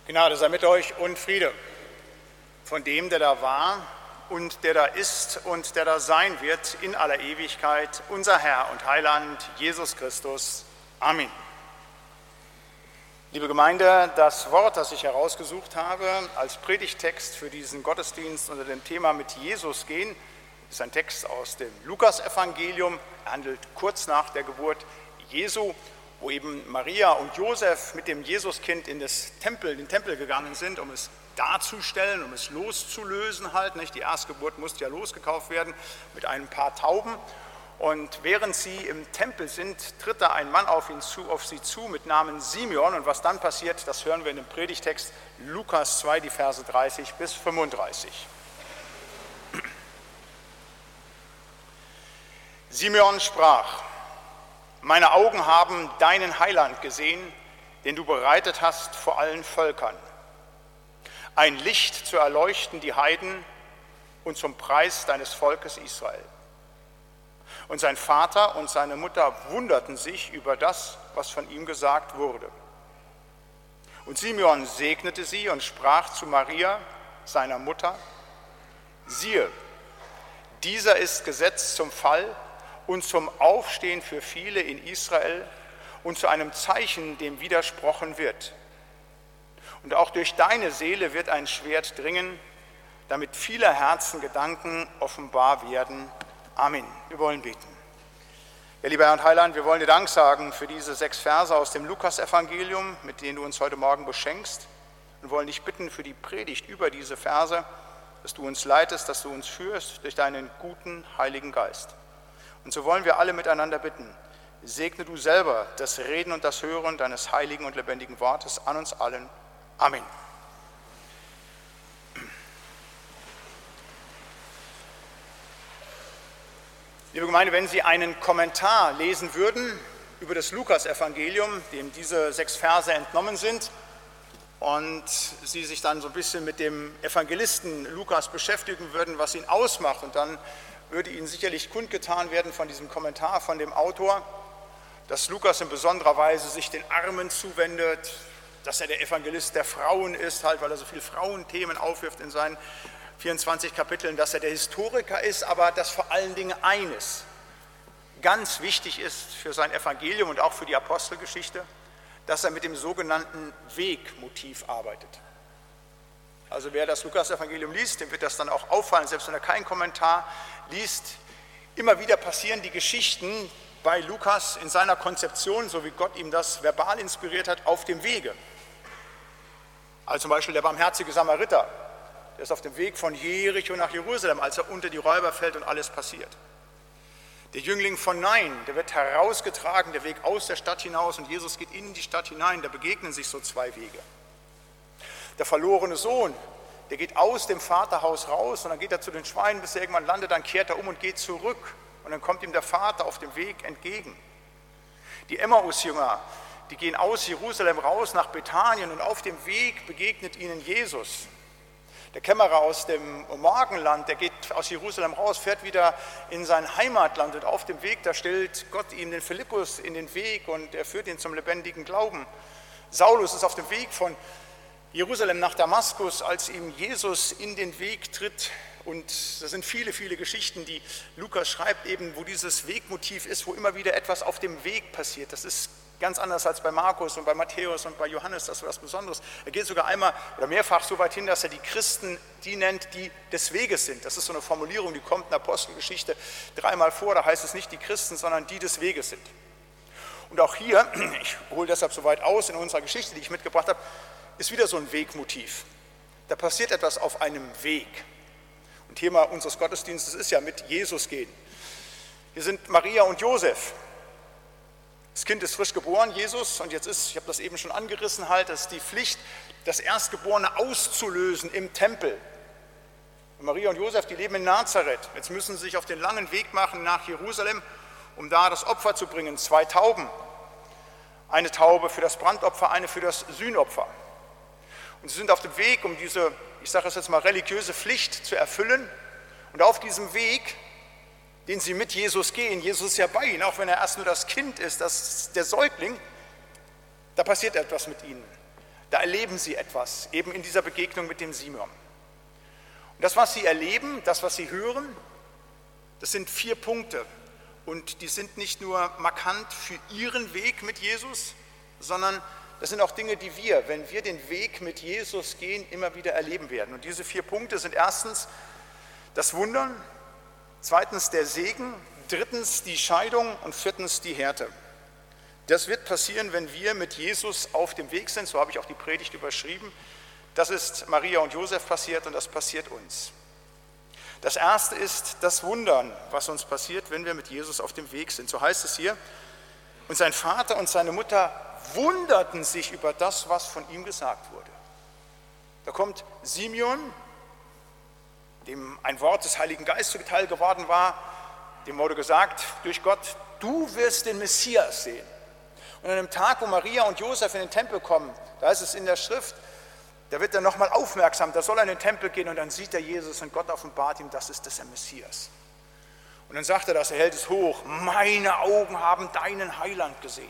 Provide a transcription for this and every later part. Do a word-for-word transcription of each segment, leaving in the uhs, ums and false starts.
Gnade sei mit euch und Friede von dem, der da war und der da ist und der da sein wird in aller Ewigkeit, unser Herr und Heiland Jesus Christus. Amen. Liebe Gemeinde, das Wort, das ich herausgesucht habe als Predigttext für diesen Gottesdienst unter dem Thema mit Jesus gehen, ist ein Text aus dem Lukasevangelium. Er handelt kurz nach der Geburt Jesu, wo eben Maria und Josef mit dem Jesuskind in das Tempel, den Tempel gegangen sind, um es darzustellen, um es loszulösen halt. Nicht? Die Erstgeburt musste ja losgekauft werden mit ein paar Tauben. Und während sie im Tempel sind, tritt da ein Mann auf, ihn zu, auf sie zu mit Namen Simeon. Und was dann passiert, das hören wir in dem Predigtext Lukas zwei, die Verse dreißig bis fünfunddreißig. Simeon sprach: Meine Augen haben deinen Heiland gesehen, den du bereitet hast vor allen Völkern. Ein Licht zu erleuchten die Heiden und zum Preis deines Volkes Israel. Und sein Vater und seine Mutter wunderten sich über das, was von ihm gesagt wurde. Und Simeon segnete sie und sprach zu Maria, seiner Mutter: Siehe, dieser ist gesetzt zum Fall und zum Aufstehen für viele in Israel und zu einem Zeichen, dem widersprochen wird. Und auch durch deine Seele wird ein Schwert dringen, damit vieler Herzen Gedanken offenbar werden. Amen. Wir wollen beten. Ja, lieber Herr und Heiland, wir wollen dir Dank sagen für diese sechs Verse aus dem Lukasevangelium, mit denen du uns heute Morgen beschenkst, und wollen dich bitten für die Predigt über diese Verse, dass du uns leitest, dass du uns führst durch deinen guten, heiligen Geist. Und so wollen wir alle miteinander bitten: Segne du selber das Reden und das Hören deines heiligen und lebendigen Wortes an uns allen. Amen. Liebe Gemeinde, wenn Sie einen Kommentar lesen würden über das Lukasevangelium, dem diese sechs Verse entnommen sind, und Sie sich dann so ein bisschen mit dem Evangelisten Lukas beschäftigen würden, was ihn ausmacht, und dann würde Ihnen sicherlich kundgetan werden von diesem Kommentar von dem Autor, dass Lukas in besonderer Weise sich den Armen zuwendet, dass er der Evangelist der Frauen ist, halt, weil er so viele Frauenthemen aufwirft in seinen vierundzwanzig Kapiteln, dass er der Historiker ist, aber dass vor allen Dingen eines ganz wichtig ist für sein Evangelium und auch für die Apostelgeschichte, dass er mit dem sogenannten Wegmotiv arbeitet. Also wer das Lukasevangelium liest, dem wird das dann auch auffallen, selbst wenn er keinen Kommentar liest. Immer wieder passieren die Geschichten bei Lukas in seiner Konzeption, so wie Gott ihm das verbal inspiriert hat, auf dem Wege. Also zum Beispiel der barmherzige Samariter, der ist auf dem Weg von Jericho nach Jerusalem, als er unter die Räuber fällt und alles passiert. Der Jüngling von Nain, der wird herausgetragen, der Weg aus der Stadt hinaus, und Jesus geht in die Stadt hinein, da begegnen sich so zwei Wege. Der verlorene Sohn, der geht aus dem Vaterhaus raus und dann geht er zu den Schweinen, bis er irgendwann landet, dann kehrt er um und geht zurück und dann kommt ihm der Vater auf dem Weg entgegen. Die Emmaus-Jünger, die gehen aus Jerusalem raus nach Bethanien und auf dem Weg begegnet ihnen Jesus. Der Kämmerer aus dem Morgenland, der geht aus Jerusalem raus, fährt wieder in sein Heimatland, und auf dem Weg, da stellt Gott ihm den Philippus in den Weg und er führt ihn zum lebendigen Glauben. Saulus ist auf dem Weg von Jerusalem nach Damaskus, als ihm Jesus in den Weg tritt, und das sind viele, viele Geschichten, die Lukas schreibt, eben wo dieses Wegmotiv ist, wo immer wieder etwas auf dem Weg passiert. Das ist ganz anders als bei Markus und bei Matthäus und bei Johannes, das ist was Besonderes. Er geht sogar einmal oder mehrfach so weit hin, dass er die Christen die nennt, die des Weges sind. Das ist so eine Formulierung, die kommt in der Apostelgeschichte dreimal vor, da heißt es nicht die Christen, sondern die des Weges sind. Und auch hier, ich hole deshalb so weit aus in unserer Geschichte, die ich mitgebracht habe, ist wieder so ein Wegmotiv. Da passiert etwas auf einem Weg. Und Thema unseres Gottesdienstes ist ja mit Jesus gehen. Hier sind Maria und Josef. Das Kind ist frisch geboren, Jesus, und jetzt ist, ich habe das eben schon angerissen, halt, das ist die Pflicht, das Erstgeborene auszulösen im Tempel. Und Maria und Josef, die leben in Nazareth. Jetzt müssen sie sich auf den langen Weg machen nach Jerusalem, um da das Opfer zu bringen. Zwei Tauben. Eine Taube für das Brandopfer, eine für das Sühnopfer. Und sie sind auf dem Weg, um diese, ich sage es jetzt mal, religiöse Pflicht zu erfüllen. Und auf diesem Weg, den sie mit Jesus gehen, Jesus ist ja bei ihnen, auch wenn er erst nur das Kind ist, das, der Säugling, da passiert etwas mit ihnen. Da erleben sie etwas, eben in dieser Begegnung mit dem Simeon. Und das, was sie erleben, das, was sie hören, das sind vier Punkte. Und die sind nicht nur markant für ihren Weg mit Jesus, sondern das sind auch Dinge, die wir, wenn wir den Weg mit Jesus gehen, immer wieder erleben werden. Und diese vier Punkte sind erstens das Wundern, zweitens der Segen, drittens die Scheidung und viertens die Härte. Das wird passieren, wenn wir mit Jesus auf dem Weg sind, so habe ich auch die Predigt überschrieben. Das ist Maria und Josef passiert und das passiert uns. Das erste ist das Wundern, was uns passiert, wenn wir mit Jesus auf dem Weg sind. So heißt es hier, und sein Vater und seine Mutter wunderten sich über das, was von ihm gesagt wurde. Da kommt Simeon, dem ein Wort des Heiligen Geistes zuteil geworden war, dem wurde gesagt durch Gott, du wirst den Messias sehen. Und an dem Tag, wo Maria und Josef in den Tempel kommen, da ist es in der Schrift, da wird er nochmal aufmerksam, da soll er in den Tempel gehen und dann sieht er Jesus und Gott offenbart ihm, das ist das der Messias. Und dann sagt er das, er hält es hoch, meine Augen haben deinen Heiland gesehen.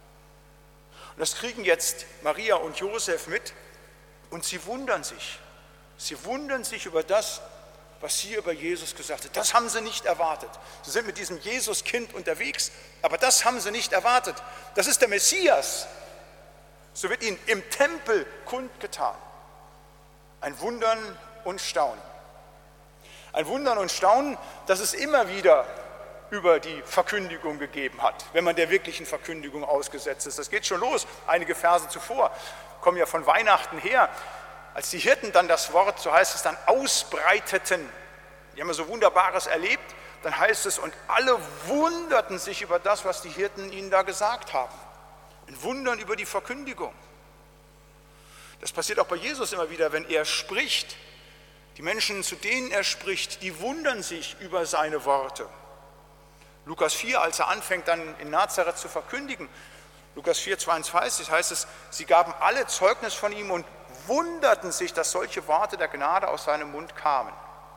Und das kriegen jetzt Maria und Josef mit und sie wundern sich. Sie wundern sich über das, was hier über Jesus gesagt wird. Das haben sie nicht erwartet. Sie sind mit diesem Jesuskind unterwegs, aber das haben sie nicht erwartet. Das ist der Messias. So wird ihnen im Tempel kundgetan. Ein Wundern und Staunen. Ein Wundern und Staunen, das es immer wieder über die Verkündigung gegeben hat, wenn man der wirklichen Verkündigung ausgesetzt ist. Das geht schon los, einige Verse zuvor, kommen ja von Weihnachten her. Als die Hirten dann das Wort, so heißt es dann, ausbreiteten, die haben ja so Wunderbares erlebt, dann heißt es, und alle wunderten sich über das, was die Hirten ihnen da gesagt haben. Ein Wundern über die Verkündigung. Das passiert auch bei Jesus immer wieder, wenn er spricht. Die Menschen, zu denen er spricht, die wundern sich über seine Worte. Lukas vier, als er anfängt, dann in Nazareth zu verkündigen, Lukas vier, zweiundzwanzig heißt es, sie gaben alle Zeugnis von ihm und wunderten sich, dass solche Worte der Gnade aus seinem Mund kamen.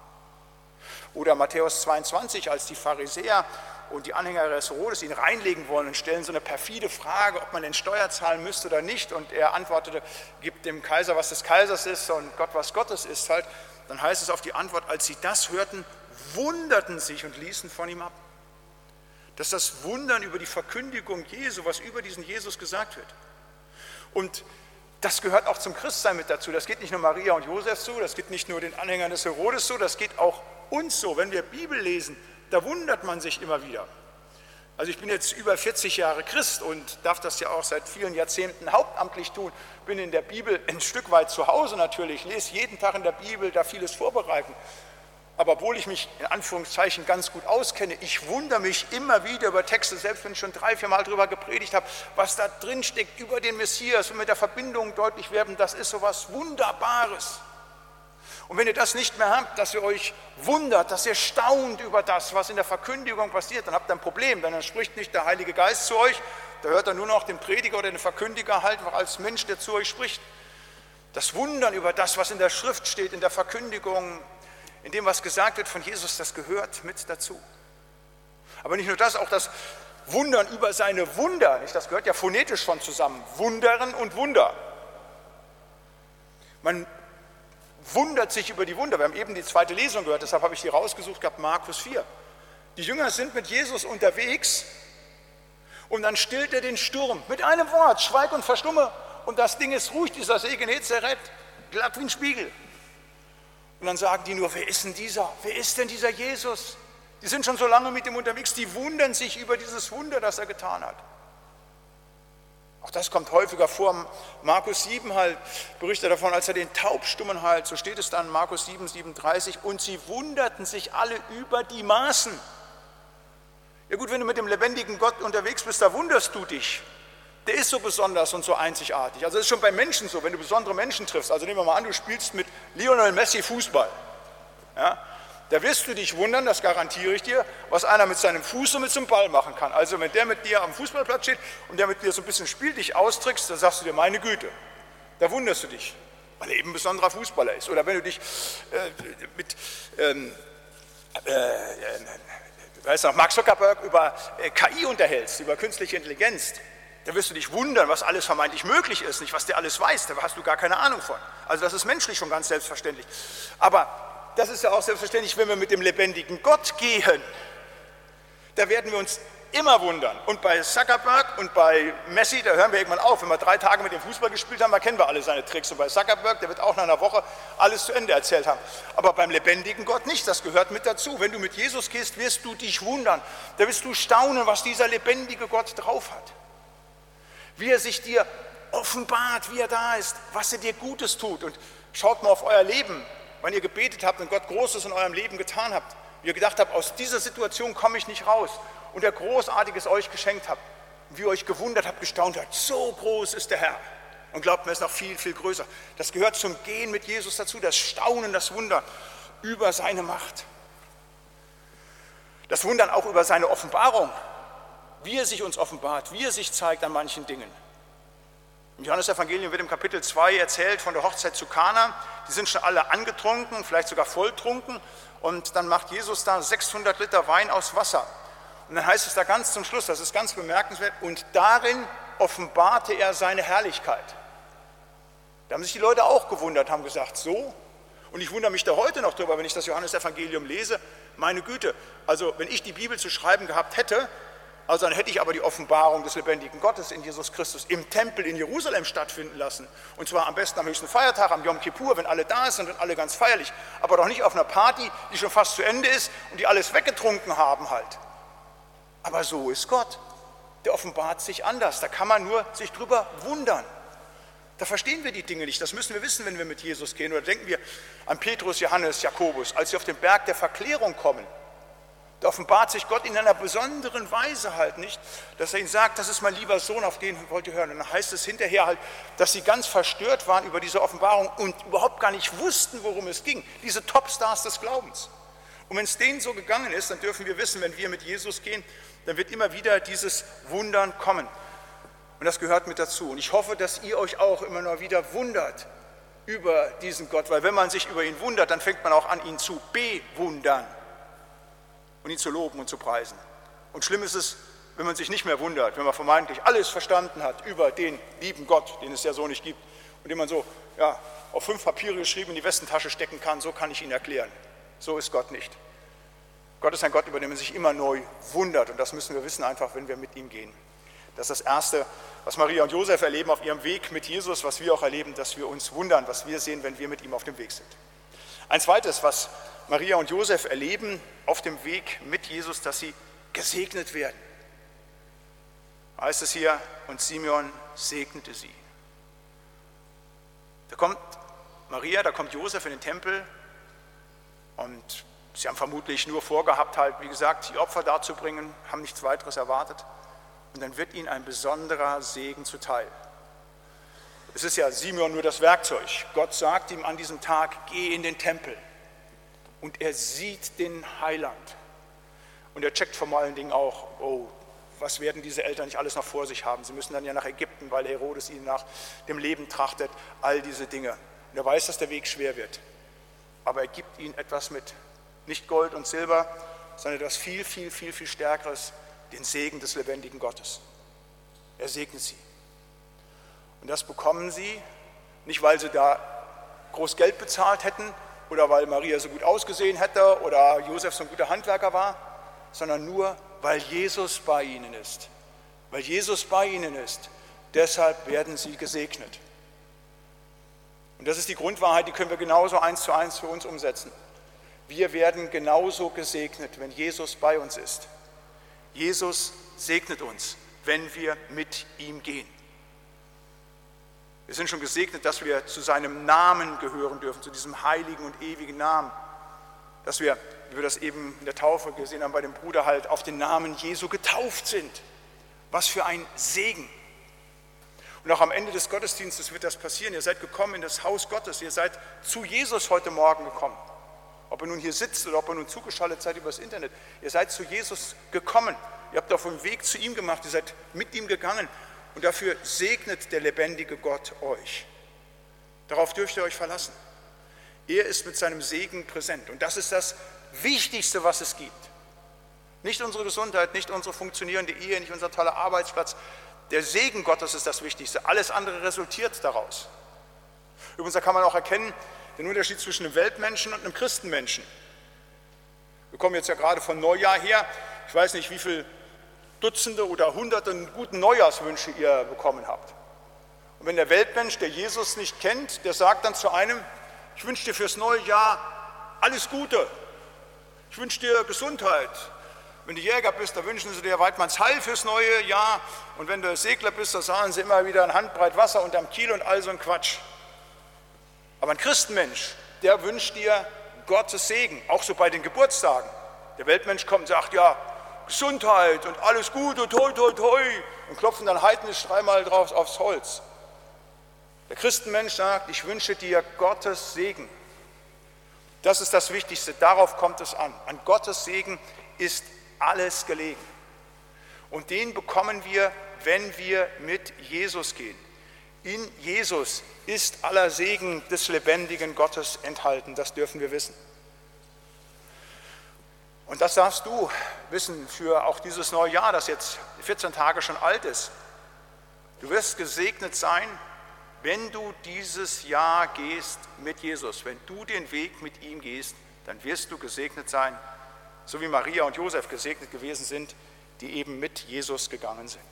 Oder Matthäus zweiundzwanzig, als die Pharisäer und die Anhänger des Herodes ihn reinlegen wollen und stellen so eine perfide Frage, ob man den Steuer zahlen müsste oder nicht. Und er antwortete, gib dem Kaiser, was des Kaisers ist und Gott, was Gottes ist halt. Dann heißt es auf die Antwort, als sie das hörten, wunderten sich und ließen von ihm ab. Das ist das Wundern über die Verkündigung Jesu, was über diesen Jesus gesagt wird. Und das gehört auch zum Christsein mit dazu. Das geht nicht nur Maria und Josef so, das geht nicht nur den Anhängern des Herodes so, das geht auch uns so. Wenn wir Bibel lesen, da wundert man sich immer wieder. Also ich bin jetzt über vierzig Jahre Christ und darf das ja auch seit vielen Jahrzehnten hauptamtlich tun. Bin in der Bibel ein Stück weit zu Hause natürlich, lese jeden Tag in der Bibel, da vieles vorbereiten. Aber obwohl ich mich in Anführungszeichen ganz gut auskenne, ich wundere mich immer wieder über Texte, selbst wenn ich schon drei, vier Mal darüber gepredigt habe, was da drin steckt über den Messias und mit der Verbindung deutlich werden, das ist so was Wunderbares. Und wenn ihr das nicht mehr habt, dass ihr euch wundert, dass ihr staunt über das, was in der Verkündigung passiert, dann habt ihr ein Problem, denn dann spricht nicht der Heilige Geist zu euch, da hört er nur noch den Prediger oder den Verkündiger halt als Mensch, der zu euch spricht. Das Wundern über das, was in der Schrift steht, in der Verkündigung, in dem, was gesagt wird von Jesus, das gehört mit dazu. Aber nicht nur das, auch das Wundern über seine Wunder, nicht? Das gehört ja phonetisch schon zusammen, Wundern und Wunder. Man wundert sich über die Wunder. Wir haben eben die zweite Lesung gehört, deshalb habe ich die rausgesucht gehabt, Markus vier. Die Jünger sind mit Jesus unterwegs und dann stillt er den Sturm mit einem Wort, schweig und verstumme, und das Ding ist ruhig, dieser See Genezareth, glatt wie ein Spiegel. Und dann sagen die nur, wer ist denn dieser? Wer ist denn dieser Jesus? Die sind schon so lange mit ihm unterwegs, die wundern sich über dieses Wunder, das er getan hat. Auch das kommt häufiger vor. Markus sieben halt berichtet davon, als er den Taubstummen heilt, so steht es dann, Markus sieben, siebenunddreißig, und sie wunderten sich alle über die Maßen. Ja gut, wenn du mit dem lebendigen Gott unterwegs bist, da wunderst du dich. Der ist so besonders und so einzigartig. Also das ist schon bei Menschen so, wenn du besondere Menschen triffst. Also nehmen wir mal an, du spielst mit Lionel Messi Fußball. Ja, da wirst du dich wundern, das garantiere ich dir, was einer mit seinem Fuß und mit so einem Ball machen kann. Also wenn der mit dir am Fußballplatz steht und der mit dir so ein bisschen spielt, dich austrickst, dann sagst du dir, meine Güte, da wunderst du dich, weil er eben ein besonderer Fußballer ist. Oder wenn du dich äh, mit ähm, äh, äh, weiß noch, Mark Zuckerberg über äh, K I unterhältst, über künstliche Intelligenz, Da wirst du dich wundern, was alles vermeintlich möglich ist, nicht was der alles weiß, da hast du gar keine Ahnung von. Also das ist menschlich schon ganz selbstverständlich. Aber das ist ja auch selbstverständlich, wenn wir mit dem lebendigen Gott gehen. Da werden wir uns immer wundern. Und bei Zuckerberg und bei Messi, da hören wir irgendwann auf. Wenn wir drei Tage mit dem Fußball gespielt haben, da kennen wir alle seine Tricks. Und bei Zuckerberg, der wird auch nach einer Woche alles zu Ende erzählt haben. Aber beim lebendigen Gott nicht, das gehört mit dazu. Wenn du mit Jesus gehst, wirst du dich wundern. Da wirst du staunen, was dieser lebendige Gott drauf hat. Wie er sich dir offenbart, wie er da ist, was er dir Gutes tut. Und schaut mal auf euer Leben, wenn ihr gebetet habt und Gott Großes in eurem Leben getan habt. Wie ihr gedacht habt, aus dieser Situation komme ich nicht raus. Und er Großartiges euch geschenkt hat, wie ihr euch gewundert habt, gestaunt habt, so groß ist der Herr. Und glaubt mir, er ist noch viel, viel größer. Das gehört zum Gehen mit Jesus dazu, das Staunen, das Wundern über seine Macht. Das Wundern auch über seine Offenbarung, wie er sich uns offenbart, wie er sich zeigt an manchen Dingen. Im Johannesevangelium wird im Kapitel zwei erzählt von der Hochzeit zu Kana. Die sind schon alle angetrunken, vielleicht sogar volltrunken. Und dann macht Jesus da sechshundert Liter Wein aus Wasser. Und dann heißt es da ganz zum Schluss, das ist ganz bemerkenswert, und darin offenbarte er seine Herrlichkeit. Da haben sich die Leute auch gewundert, haben gesagt, so? Und ich wundere mich da heute noch drüber, wenn ich das Johannesevangelium lese, meine Güte, also wenn ich die Bibel zu schreiben gehabt hätte, also dann hätte ich aber die Offenbarung des lebendigen Gottes in Jesus Christus im Tempel in Jerusalem stattfinden lassen. Und zwar am besten am höchsten Feiertag, am Yom Kippur, wenn alle da sind und alle ganz feierlich. Aber doch nicht auf einer Party, die schon fast zu Ende ist und die alles weggetrunken haben halt. Aber so ist Gott. Der offenbart sich anders. Da kann man nur sich drüber wundern. Da verstehen wir die Dinge nicht. Das müssen wir wissen, wenn wir mit Jesus gehen. Oder denken wir an Petrus, Johannes, Jakobus, als sie auf den Berg der Verklärung kommen. Da offenbart sich Gott in einer besonderen Weise halt nicht, dass er ihnen sagt, das ist mein lieber Sohn, auf den wollt ihr hören. Und dann heißt es hinterher halt, dass sie ganz verstört waren über diese Offenbarung und überhaupt gar nicht wussten, worum es ging. Diese Topstars des Glaubens. Und wenn es denen so gegangen ist, dann dürfen wir wissen, wenn wir mit Jesus gehen, dann wird immer wieder dieses Wundern kommen. Und das gehört mit dazu. Und ich hoffe, dass ihr euch auch immer noch wieder wundert über diesen Gott, weil wenn man sich über ihn wundert, dann fängt man auch an, ihn zu bewundern und ihn zu loben und zu preisen. Und schlimm ist es, wenn man sich nicht mehr wundert, wenn man vermeintlich alles verstanden hat über den lieben Gott, den es ja so nicht gibt, und den man so ja, auf fünf Papiere geschrieben in die Westentasche stecken kann, so kann ich ihn erklären. So ist Gott nicht. Gott ist ein Gott, über den man sich immer neu wundert. Und das müssen wir wissen, einfach wenn wir mit ihm gehen. Das ist das Erste, was Maria und Josef erleben auf ihrem Weg mit Jesus, was wir auch erleben, dass wir uns wundern, was wir sehen, wenn wir mit ihm auf dem Weg sind. Ein zweites, was Maria und Josef erleben auf dem Weg mit Jesus, dass sie gesegnet werden. Heißt es hier, und Simeon segnete sie. Da kommt Maria, da kommt Josef in den Tempel und sie haben vermutlich nur vorgehabt, halt, wie gesagt, die Opfer darzubringen, haben nichts weiteres erwartet. Und dann wird ihnen ein besonderer Segen zuteil. Es ist ja Simeon nur das Werkzeug. Gott sagt ihm an diesem Tag, geh in den Tempel. Und er sieht den Heiland. Und er checkt vor allen Dingen auch, oh, was werden diese Eltern nicht alles noch vor sich haben? Sie müssen dann ja nach Ägypten, weil Herodes ihnen nach dem Leben trachtet, all diese Dinge. Und er weiß, dass der Weg schwer wird. Aber er gibt ihnen etwas mit. Nicht Gold und Silber, sondern etwas viel, viel, viel, viel Stärkeres, den Segen des lebendigen Gottes. Er segnet sie. Und das bekommen sie, nicht weil sie da groß Geld bezahlt hätten oder weil Maria so gut ausgesehen hätte oder Josef so ein guter Handwerker war, sondern nur, weil Jesus bei ihnen ist. Weil Jesus bei ihnen ist, deshalb werden sie gesegnet. Und das ist die Grundwahrheit, die können wir genauso eins zu eins für uns umsetzen. Wir werden genauso gesegnet, wenn Jesus bei uns ist. Jesus segnet uns, wenn wir mit ihm gehen. Wir sind schon gesegnet, dass wir zu seinem Namen gehören dürfen, zu diesem heiligen und ewigen Namen. Dass wir, wie wir das eben in der Taufe gesehen haben, bei dem Bruder halt auf den Namen Jesu getauft sind. Was für ein Segen. Und auch am Ende des Gottesdienstes wird das passieren. Ihr seid gekommen in das Haus Gottes, ihr seid zu Jesus heute Morgen gekommen. Ob ihr nun hier sitzt oder ob ihr nun zugeschaltet seid über das Internet. Ihr seid zu Jesus gekommen. Ihr habt auf dem Weg zu ihm gemacht. Ihr seid mit ihm gegangen. Und dafür segnet der lebendige Gott euch. Darauf dürft ihr euch verlassen. Er ist mit seinem Segen präsent. Und das ist das Wichtigste, was es gibt. Nicht unsere Gesundheit, nicht unsere funktionierende Ehe, nicht unser toller Arbeitsplatz. Der Segen Gottes ist das Wichtigste. Alles andere resultiert daraus. Übrigens, da kann man auch erkennen, den Unterschied zwischen einem Weltmenschen und einem Christenmenschen. Wir kommen jetzt ja gerade von Neujahr her. Ich weiß nicht, wie viele Dutzende oder Hunderte guten Neujahrswünsche ihr bekommen habt. Und wenn der Weltmensch, der Jesus nicht kennt, der sagt dann zu einem, ich wünsche dir fürs neue Jahr alles Gute. Ich wünsche dir Gesundheit. Wenn du Jäger bist, da wünschen sie dir Weidmanns Heil fürs neue Jahr. Und wenn du Segler bist, da sagen sie immer wieder ein Handbreit Wasser unterm Kiel und all so ein Quatsch. Aber ein Christenmensch, der wünscht dir Gottes Segen, auch so bei den Geburtstagen. Der Weltmensch kommt und sagt, ja, Gesundheit und alles Gute, toi, toi, toi, und klopfen dann heidnisch dreimal drauf aufs Holz. Der Christenmensch sagt, ich wünsche dir Gottes Segen. Das ist das Wichtigste, darauf kommt es an. An Gottes Segen ist alles gelegen. Und den bekommen wir, wenn wir mit Jesus gehen. In Jesus ist aller Segen des lebendigen Gottes enthalten, das dürfen wir wissen. Und das darfst du wissen für auch dieses neue Jahr, das jetzt vierzehn Tage schon alt ist. Du wirst gesegnet sein, wenn du dieses Jahr gehst mit Jesus. Wenn du den Weg mit ihm gehst, dann wirst du gesegnet sein, so wie Maria und Josef gesegnet gewesen sind, die eben mit Jesus gegangen sind.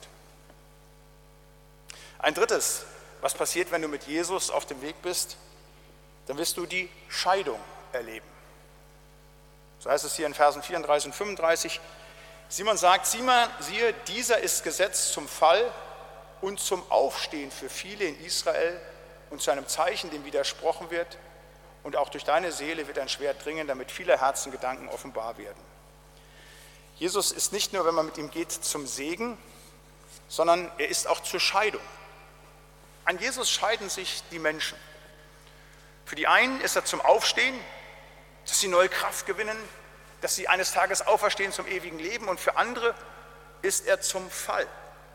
Ein drittes, was passiert, wenn du mit Jesus auf dem Weg bist, dann wirst du die Scheidung erleben. So heißt es hier in Versen vierunddreißig und fünfunddreißig. Simon sagt, Simon, siehe, dieser ist gesetzt zum Fall und zum Aufstehen für viele in Israel und zu einem Zeichen, dem widersprochen wird. Und auch durch deine Seele wird ein Schwert dringen, damit viele Herzengedanken offenbar werden. Jesus ist nicht nur, wenn man mit ihm geht, zum Segen, sondern er ist auch zur Scheidung. An Jesus scheiden sich die Menschen. Für die einen ist er zum Aufstehen, dass sie neue Kraft gewinnen, dass sie eines Tages auferstehen zum ewigen Leben, und für andere ist er zum Fall.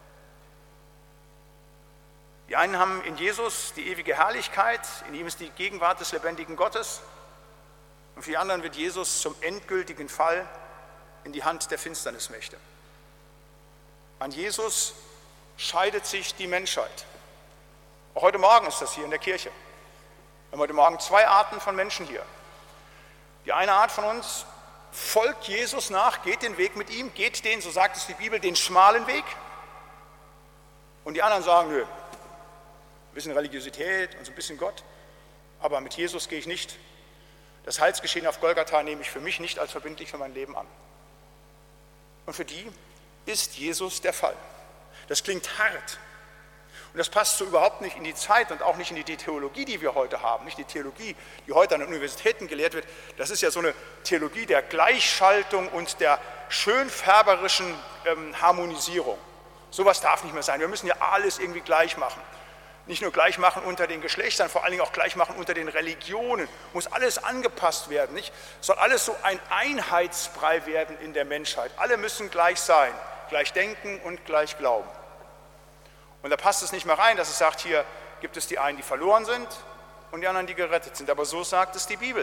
Die einen haben in Jesus die ewige Herrlichkeit, in ihm ist die Gegenwart des lebendigen Gottes, und für die anderen wird Jesus zum endgültigen Fall in die Hand der Finsternismächte. An Jesus scheidet sich die Menschheit. Auch heute Morgen ist das hier in der Kirche. Wir haben heute Morgen zwei Arten von Menschen hier. Die eine Art von uns folgt Jesus nach, geht den Weg mit ihm, geht den, so sagt es die Bibel, den schmalen Weg. Und die anderen sagen, nö, ein bisschen Religiosität und so ein bisschen Gott, aber mit Jesus gehe ich nicht. Das Heilsgeschehen auf Golgatha nehme ich für mich nicht als verbindlich für mein Leben an. Und für die ist Jesus der Fall. Das klingt hart. Und das passt so überhaupt nicht in die Zeit und auch nicht in die Theologie, die wir heute haben. Nicht die Theologie, die heute an den Universitäten gelehrt wird. Das ist ja so eine Theologie der Gleichschaltung und der schönfärberischen ähm, Harmonisierung. Sowas darf nicht mehr sein. Wir müssen ja alles irgendwie gleich machen. Nicht nur gleich machen unter den Geschlechtern, vor allen Dingen auch gleich machen unter den Religionen. Muss alles angepasst werden. Nicht? Soll alles so ein Einheitsbrei werden in der Menschheit. Alle müssen gleich sein, gleich denken und gleich glauben. Und da passt es nicht mehr rein, dass es sagt, hier gibt es die einen, die verloren sind und die anderen, die gerettet sind. Aber so sagt es die Bibel.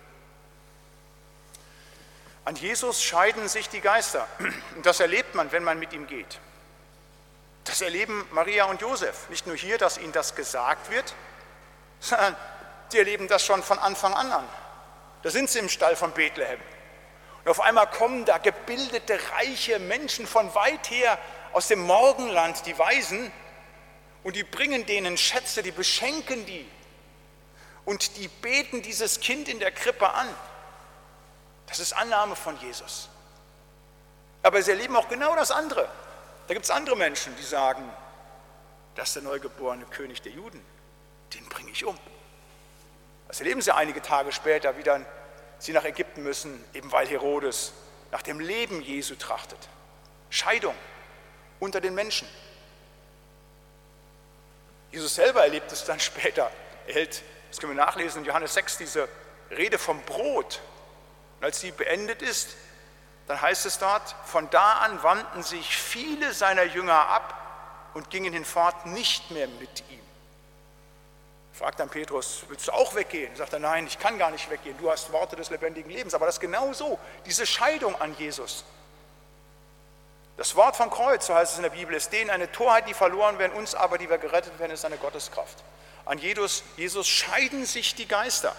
An Jesus scheiden sich die Geister. Und das erlebt man, wenn man mit ihm geht. Das erleben Maria und Josef. Nicht nur hier, dass ihnen das gesagt wird, sondern sie erleben das schon von Anfang an an. Da sind sie im Stall von Bethlehem. Und auf einmal kommen da gebildete, reiche Menschen von weit her aus dem Morgenland, die Weisen, und die bringen denen Schätze, die beschenken die. Und die beten dieses Kind in der Krippe an. Das ist Annahme von Jesus. Aber sie erleben auch genau das andere. Da gibt es andere Menschen, die sagen, das ist der neugeborene König der Juden, den bringe ich um. Das erleben sie einige Tage später, wie dann sie nach Ägypten müssen, eben weil Herodes nach dem Leben Jesu trachtet. Scheidung unter den Menschen. Jesus selber erlebt es dann später. Er hält, das können wir nachlesen in Johannes sechs, diese Rede vom Brot. Und als sie beendet ist, dann heißt es dort, von da an wandten sich viele seiner Jünger ab und gingen hinfort nicht mehr mit ihm. Fragt dann Petrus, willst du auch weggehen? Sagt er, nein, ich kann gar nicht weggehen, du hast Worte des lebendigen Lebens. Aber das ist genau so, diese Scheidung an Jesus. Das Wort vom Kreuz, so heißt es in der Bibel, ist denen eine Torheit, die verloren werden, uns aber, die wir gerettet werden, ist eine Gotteskraft. An Jesus, Jesus scheiden sich die Geister.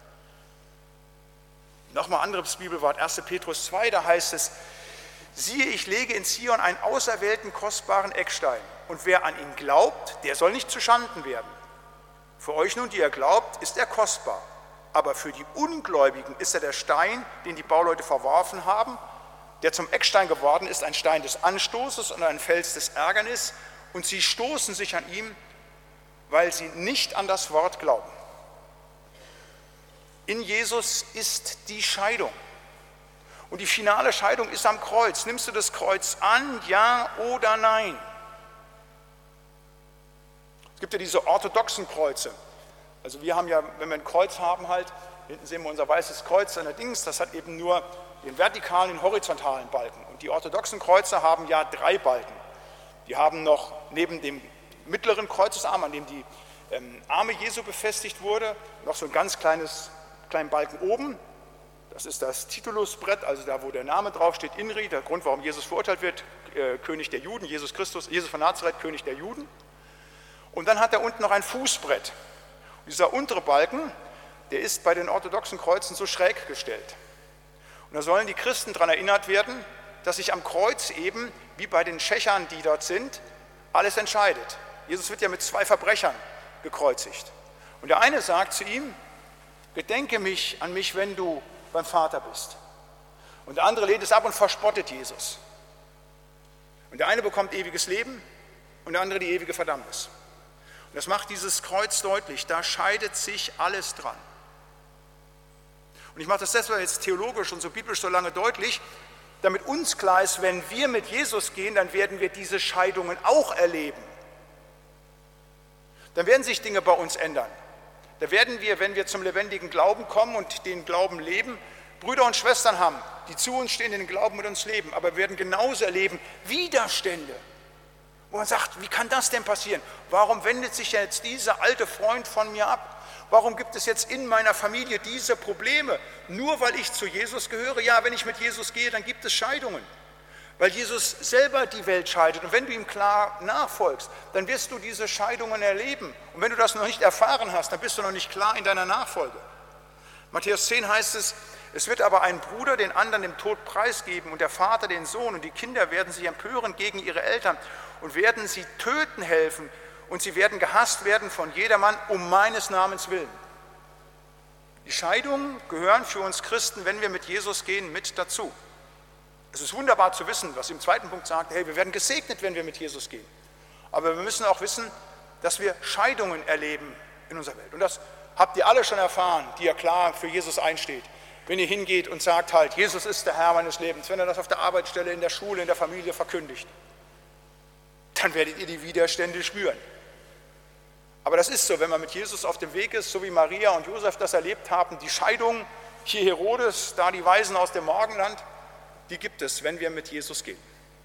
Nochmal anderes Bibelwort, erster Petrus zwei, da heißt es, siehe, ich lege in Zion einen auserwählten, kostbaren Eckstein, und wer an ihn glaubt, der soll nicht zuschanden werden. Für euch nun, die ihr glaubt, ist er kostbar, aber für die Ungläubigen ist er der Stein, den die Bauleute verworfen haben, der zum Eckstein geworden ist, ein Stein des Anstoßes und ein Fels des Ärgernisses, und sie stoßen sich an ihm, weil sie nicht an das Wort glauben. In Jesus ist die Scheidung. Und die finale Scheidung ist am Kreuz. Nimmst du das Kreuz an, ja oder nein? Es gibt ja diese orthodoxen Kreuze. Also wir haben ja, wenn wir ein Kreuz haben halt, hinten sehen wir unser weißes Kreuz, allerdings, das hat eben nur den vertikalen und horizontalen Balken. Und die orthodoxen Kreuze haben ja drei Balken. Die haben noch neben dem mittleren Kreuzesarm, an dem die ähm, Arme Jesu befestigt wurde, noch so ein ganz kleines, kleinen Balken oben. Das ist das Titulusbrett, also da, wo der Name draufsteht, Inri, der Grund, warum Jesus verurteilt wird, äh, König der Juden, Jesus Christus, Jesus von Nazareth, König der Juden. Und dann hat er unten noch ein Fußbrett. Und dieser untere Balken, der ist bei den orthodoxen Kreuzen so schräg gestellt. Und da sollen die Christen daran erinnert werden, dass sich am Kreuz eben, wie bei den Schächern, die dort sind, alles entscheidet. Jesus wird ja mit zwei Verbrechern gekreuzigt. Und der eine sagt zu ihm, gedenke mich an mich, wenn du beim Vater bist. Und der andere lehnt es ab und verspottet Jesus. Und der eine bekommt ewiges Leben und der andere die ewige Verdammnis. Und das macht dieses Kreuz deutlich, da scheidet sich alles dran. Und ich mache das deshalb jetzt theologisch und so biblisch so lange deutlich, damit uns klar ist, wenn wir mit Jesus gehen, dann werden wir diese Scheidungen auch erleben. Dann werden sich Dinge bei uns ändern. Da werden wir, wenn wir zum lebendigen Glauben kommen und den Glauben leben, Brüder und Schwestern haben, die zu uns stehen, den Glauben mit uns leben, aber wir werden genauso erleben Widerstände, wo man sagt, wie kann das denn passieren? Warum wendet sich jetzt dieser alte Freund von mir ab? Warum gibt es jetzt in meiner Familie diese Probleme? Nur weil ich zu Jesus gehöre? Ja, wenn ich mit Jesus gehe, dann gibt es Scheidungen. Weil Jesus selber die Welt scheidet. Und wenn du ihm klar nachfolgst, dann wirst du diese Scheidungen erleben. Und wenn du das noch nicht erfahren hast, dann bist du noch nicht klar in deiner Nachfolge. Matthäus zehn heißt es, es wird aber ein Bruder den anderen dem Tod preisgeben und der Vater den Sohn, und die Kinder werden sich empören gegen ihre Eltern und werden sie töten helfen, und sie werden gehasst werden von jedermann um meines Namens willen. Die Scheidungen gehören für uns Christen, wenn wir mit Jesus gehen, mit dazu. Es ist wunderbar zu wissen, was im zweiten Punkt sagt, hey, wir werden gesegnet, wenn wir mit Jesus gehen. Aber wir müssen auch wissen, dass wir Scheidungen erleben in unserer Welt. Und das habt ihr alle schon erfahren, die ja klar für Jesus einsteht. Wenn ihr hingeht und sagt halt, Jesus ist der Herr meines Lebens, wenn er das auf der Arbeitsstelle, in der Schule, in der Familie verkündigt, dann werdet ihr die Widerstände spüren. Aber das ist so, wenn man mit Jesus auf dem Weg ist, so wie Maria und Josef das erlebt haben, die Scheidung, hier Herodes, da die Weisen aus dem Morgenland, die gibt es, wenn wir mit Jesus gehen.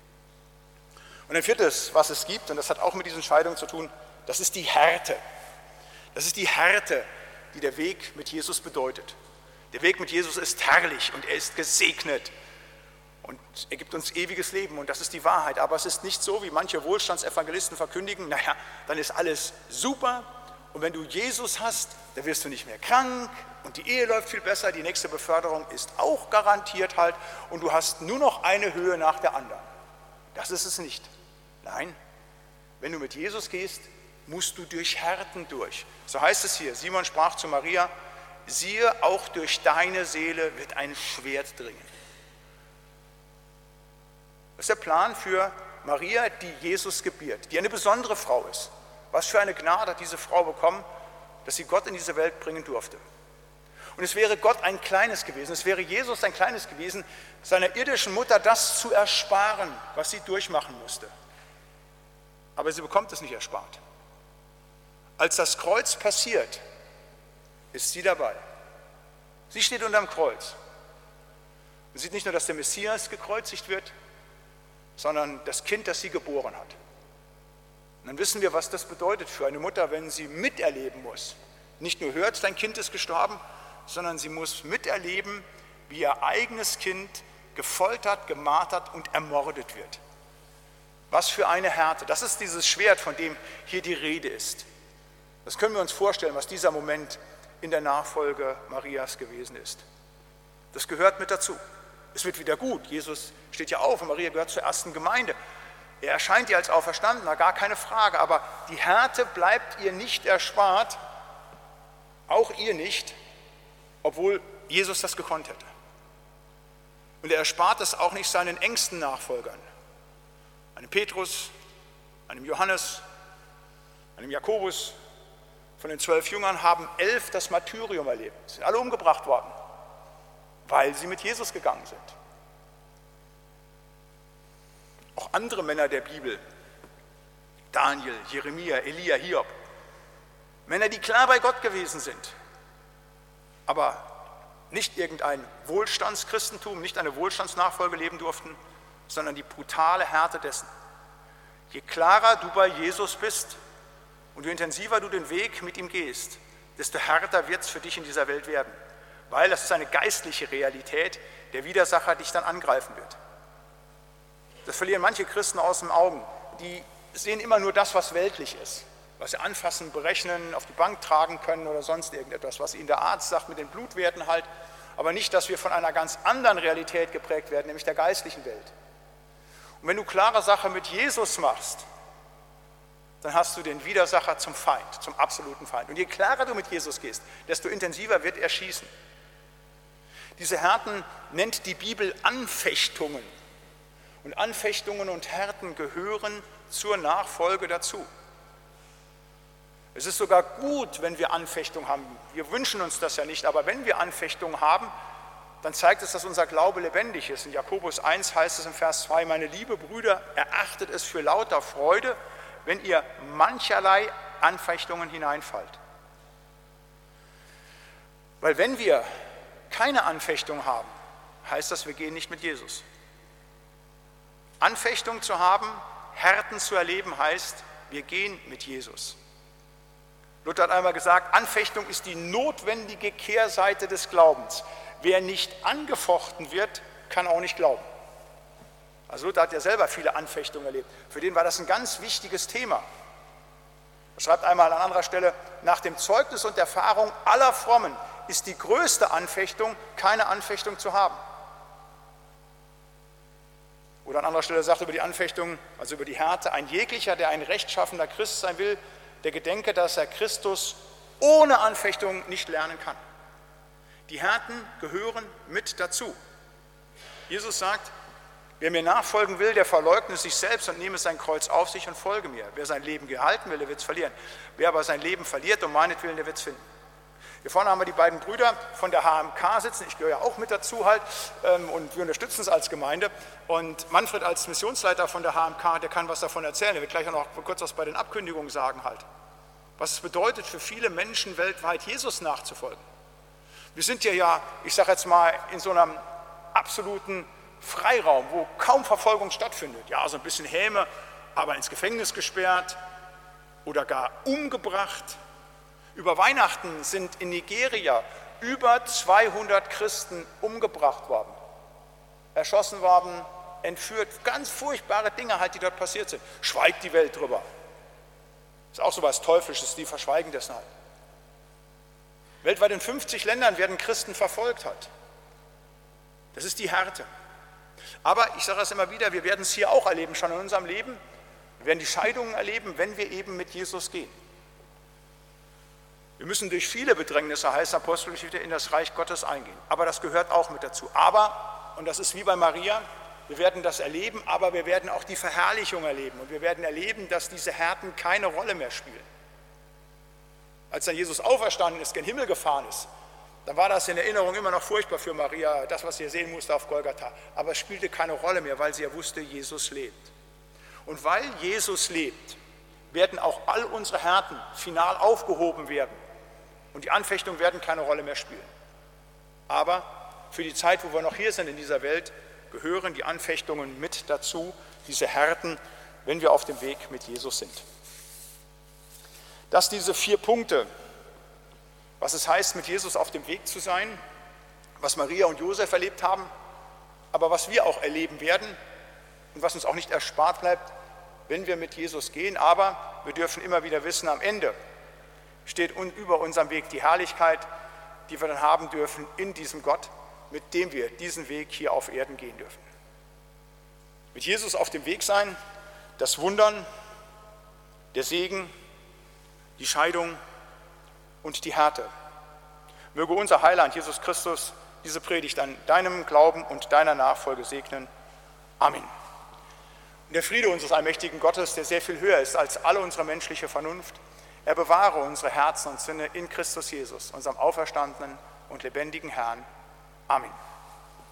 Und ein viertes, was es gibt, und das hat auch mit diesen Scheidungen zu tun, das ist die Härte. Das ist die Härte, die der Weg mit Jesus bedeutet. Der Weg mit Jesus ist herrlich und er ist gesegnet. Und er gibt uns ewiges Leben und das ist die Wahrheit. Aber es ist nicht so, wie manche Wohlstandsevangelisten verkündigen, naja, dann ist alles super und wenn du Jesus hast, dann wirst du nicht mehr krank und die Ehe läuft viel besser, die nächste Beförderung ist auch garantiert halt und du hast nur noch eine Höhe nach der anderen. Das ist es nicht. Nein, wenn du mit Jesus gehst, musst du durch Härten durch. So heißt es hier, Simon sprach zu Maria, siehe, auch durch deine Seele wird ein Schwert dringen. Das ist der Plan für Maria, die Jesus gebiert, die eine besondere Frau ist. Was für eine Gnade hat diese Frau bekommen, dass sie Gott in diese Welt bringen durfte. Und es wäre Gott ein Kleines gewesen, es wäre Jesus ein Kleines gewesen, seiner irdischen Mutter das zu ersparen, was sie durchmachen musste. Aber sie bekommt es nicht erspart. Als das Kreuz passiert, ist sie dabei. Sie steht unterm Kreuz. Sie sieht nicht nur, dass der Messias gekreuzigt wird, sondern das Kind, das sie geboren hat. Und dann wissen wir, was das bedeutet für eine Mutter, wenn sie miterleben muss. Nicht nur hört, dein Kind ist gestorben, sondern sie muss miterleben, wie ihr eigenes Kind gefoltert, gemartert und ermordet wird. Was für eine Härte. Das ist dieses Schwert, von dem hier die Rede ist. Das können wir uns vorstellen, was dieser Moment in der Nachfolge Marias gewesen ist. Das gehört mit dazu. Es wird wieder gut. Jesus steht ja auf und Maria gehört zur ersten Gemeinde. Er erscheint ihr als Auferstandener, gar keine Frage. Aber die Härte bleibt ihr nicht erspart, auch ihr nicht, obwohl Jesus das gekonnt hätte. Und er erspart es auch nicht seinen engsten Nachfolgern. Einem Petrus, einem Johannes, einem Jakobus. Von den zwölf Jüngern haben elf das Martyrium erlebt. Sie sind alle umgebracht worden, weil sie mit Jesus gegangen sind. Auch andere Männer der Bibel, Daniel, Jeremia, Elia, Hiob, Männer, die klar bei Gott gewesen sind, aber nicht irgendein Wohlstandschristentum, nicht eine Wohlstandsnachfolge leben durften, sondern die brutale Härte dessen. Je klarer du bei Jesus bist und je intensiver du den Weg mit ihm gehst, desto härter wird es für dich in dieser Welt werden, weil das ist eine geistliche Realität, der Widersacher dich dann angreifen wird. Das verlieren manche Christen aus den Augen. Die sehen immer nur das, was weltlich ist, was sie anfassen, berechnen, auf die Bank tragen können oder sonst irgendetwas, was ihnen der Arzt sagt mit den Blutwerten halt, aber nicht, dass wir von einer ganz anderen Realität geprägt werden, nämlich der geistlichen Welt. Und wenn du klare Sache mit Jesus machst, dann hast du den Widersacher zum Feind, zum absoluten Feind. Und je klarer du mit Jesus gehst, desto intensiver wird er schießen. Diese Härten nennt die Bibel Anfechtungen. Und Anfechtungen und Härten gehören zur Nachfolge dazu. Es ist sogar gut, wenn wir Anfechtungen haben. Wir wünschen uns das ja nicht, aber wenn wir Anfechtungen haben, dann zeigt es, dass unser Glaube lebendig ist. In Jakobus eins heißt es im Vers zwei, meine liebe Brüder, erachtet es für lauter Freude, wenn ihr mancherlei Anfechtungen hineinfallt. Weil wenn wir keine Anfechtung haben, heißt das, wir gehen nicht mit Jesus. Anfechtung zu haben, Härten zu erleben, heißt, wir gehen mit Jesus. Luther hat einmal gesagt, Anfechtung ist die notwendige Kehrseite des Glaubens. Wer nicht angefochten wird, kann auch nicht glauben. Also Luther hat ja selber viele Anfechtungen erlebt. Für den war das ein ganz wichtiges Thema. Er schreibt einmal an anderer Stelle, nach dem Zeugnis und Erfahrung aller Frommen ist die größte Anfechtung, keine Anfechtung zu haben. Oder an anderer Stelle sagt er über die Anfechtung, also über die Härte, ein jeglicher, der ein rechtschaffener Christ sein will, der gedenke, dass er Christus ohne Anfechtung nicht lernen kann. Die Härten gehören mit dazu. Jesus sagt, wer mir nachfolgen will, der verleugne sich selbst und nehme sein Kreuz auf sich und folge mir. Wer sein Leben gehalten will, der wird es verlieren. Wer aber sein Leben verliert, um meinetwillen, der wird es finden. Hier vorne haben wir die beiden Brüder von der H M K sitzen, ich gehöre ja auch mit dazu halt und wir unterstützen es als Gemeinde. Und Manfred als Missionsleiter von der H M K, der kann was davon erzählen, er wird gleich auch noch kurz was bei den Abkündigungen sagen halt. Was es bedeutet für viele Menschen weltweit, Jesus nachzufolgen. Wir sind hier ja, ich sage jetzt mal, in so einem absoluten Freiraum, wo kaum Verfolgung stattfindet. Ja, so ein bisschen Häme, aber ins Gefängnis gesperrt oder gar umgebracht. Über Weihnachten sind in Nigeria über zweihundert Christen umgebracht worden, erschossen worden, entführt. Ganz furchtbare Dinge halt, die dort passiert sind. Schweigt die Welt drüber. Ist auch so was Teuflisches, die verschweigen das halt. Weltweit in fünfzig Ländern werden Christen verfolgt halt. Das ist die Härte. Aber ich sage es immer wieder, wir werden es hier auch erleben, schon in unserem Leben. Wir werden die Scheidungen erleben, wenn wir eben mit Jesus gehen. Wir müssen durch viele Bedrängnisse, heißt Apostelgeschichte, in das Reich Gottes eingehen. Aber das gehört auch mit dazu. Aber, und das ist wie bei Maria, wir werden das erleben, aber wir werden auch die Verherrlichung erleben. Und wir werden erleben, dass diese Härten keine Rolle mehr spielen. Als dann Jesus auferstanden ist, gen Himmel gefahren ist, dann war das in Erinnerung immer noch furchtbar für Maria, das, was sie sehen musste auf Golgatha. Aber es spielte keine Rolle mehr, weil sie ja wusste, Jesus lebt. Und weil Jesus lebt, werden auch all unsere Härten final aufgehoben werden. Und die Anfechtungen werden keine Rolle mehr spielen. Aber für die Zeit, wo wir noch hier sind in dieser Welt, gehören die Anfechtungen mit dazu, diese Härten, wenn wir auf dem Weg mit Jesus sind. Dass diese vier Punkte, was es heißt, mit Jesus auf dem Weg zu sein, was Maria und Josef erlebt haben, aber was wir auch erleben werden und was uns auch nicht erspart bleibt, wenn wir mit Jesus gehen, aber wir dürfen immer wieder wissen, am Ende steht über unserem Weg die Herrlichkeit, die wir dann haben dürfen in diesem Gott, mit dem wir diesen Weg hier auf Erden gehen dürfen. Mit Jesus auf dem Weg sein, das Wundern, der Segen, die Scheidung und die Härte. Möge unser Heiland Jesus Christus diese Predigt an deinem Glauben und deiner Nachfolge segnen. Amen. Und der Friede unseres allmächtigen Gottes, der sehr viel höher ist als alle unsere menschliche Vernunft, er bewahre unsere Herzen und Sinne in Christus Jesus, unserem auferstandenen und lebendigen Herrn. Amen.